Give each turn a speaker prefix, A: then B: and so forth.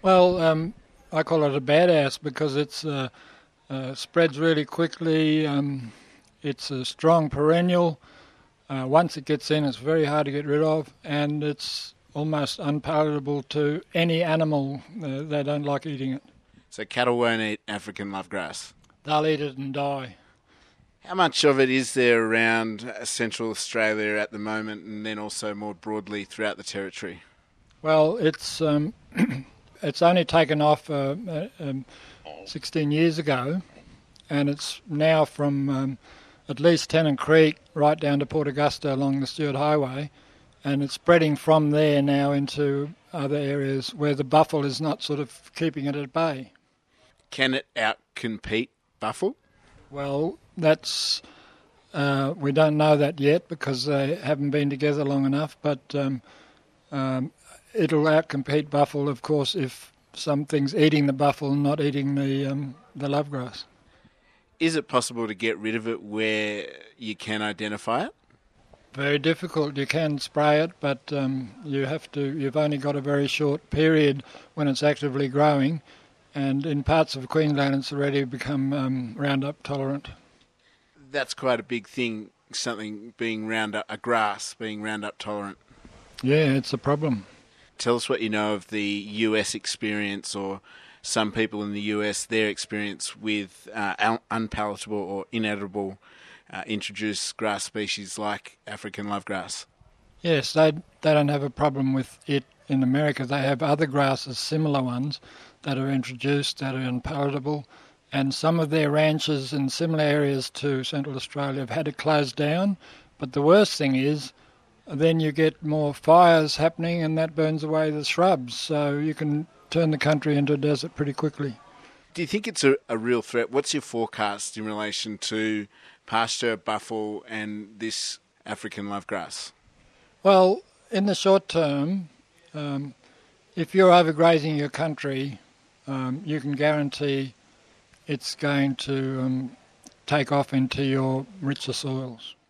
A: Well, I call it a badass because it's spreads really quickly. It's a strong perennial. Once it gets in, it's very hard to get rid of, and it's almost unpalatable to any animal. They don't like eating it.
B: So cattle won't eat African love grass.
A: They'll eat it and die.
B: How much of it is there around Central Australia at the moment, and then also more broadly throughout the territory?
A: Well, it's it's only taken off 16 years ago, and it's now from at least Tennant Creek right down to Port Augusta along the Stuart Highway, and it's spreading from there now into other areas where the buffel is not sort of keeping it at bay.
B: Can it outcompete buffel?
A: Well, that's we don't know that yet because they haven't been together long enough, but it'll outcompete buffel, of course, if something's eating the buffel and not eating the lovegrass.
B: Is it possible to get rid of it where you can identify it?
A: Very difficult. You can spray it, but you've only got a very short period when it's actively growing, and in parts of Queensland it's already become Roundup tolerant.
B: That's quite a big thing, something being a grass being Roundup tolerant.
A: Yeah, it's a problem.
B: Tell us what you know of the US experience, or some people in the US, their experience with unpalatable or inedible introduced grass species like African lovegrass.
A: Yes, they don't have a problem with it in America. They have other grasses, similar ones, that are introduced that are unpalatable, and some of their ranches in similar areas to Central Australia have had it closed down. But the worst thing is then you get more fires happening and that burns away the shrubs, so you can turn the country into a desert pretty quickly.
B: Do you think it's a real threat? What's your forecast in relation to pasture, buffel and this African lovegrass?
A: Well, in the short term, if you're overgrazing your country, you can guarantee it's going to take off into your richer soils.